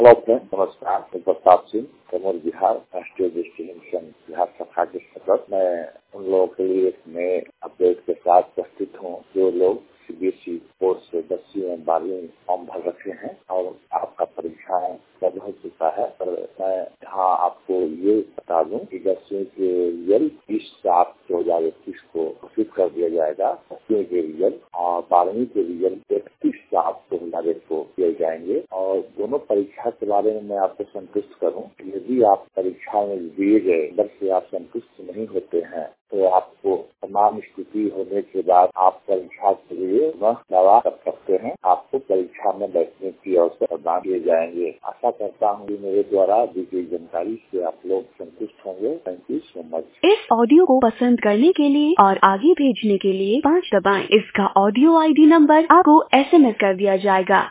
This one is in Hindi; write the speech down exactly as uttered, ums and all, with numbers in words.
हेलो फ्रेंड, नमस्कार। मैं प्रताप सिंह, कमर बिहार राष्ट्रीय दृष्टिहीन संघ बिहार शाखा के सदस्य। मैं उन लोगों के लिए एक नए अपडेट के साथ उपस्थित हूँ जो लोग सीबीएसई बोर्ड से दसवीं और बारहवीं फॉर्म भर रखे हैं और आपका परीक्षा सब हो चुका है। पर मैं यहाँ आपको ये बता दूं कि दसवीं के रिजल्ट बीस सात दो हजार इक्कीस को घोषित कर दिया जाएगा। दसवीं के रिजल्ट और बारहवीं के रिजल्ट इकतीस सात दो हजार एक को दिए जाएंगे। और दोनों परीक्षा के बारे में मैं आपको संतुष्ट करूं, यदि आप परीक्षा में दिए गए नंबर से आप संतुष्ट नहीं होते हैं तो आपको तमाम स्थिति होने के बाद आप परीक्षा के लिए वह दावा कर सकते हैं। आपको परीक्षा में बैठने की अवसर प्रदान किए जाएंगे। आशा करता हूँ कि मेरे द्वारा दी गई जानकारी से आप लोग संतुष्ट होंगे। Thank you so much. इस ऑडियो को पसंद करने के लिए और आगे भेजने के लिए पाँच दबाएं। इसका ऑडियो आईडी नंबर आपको एसएमएस कर दिया जाएगा।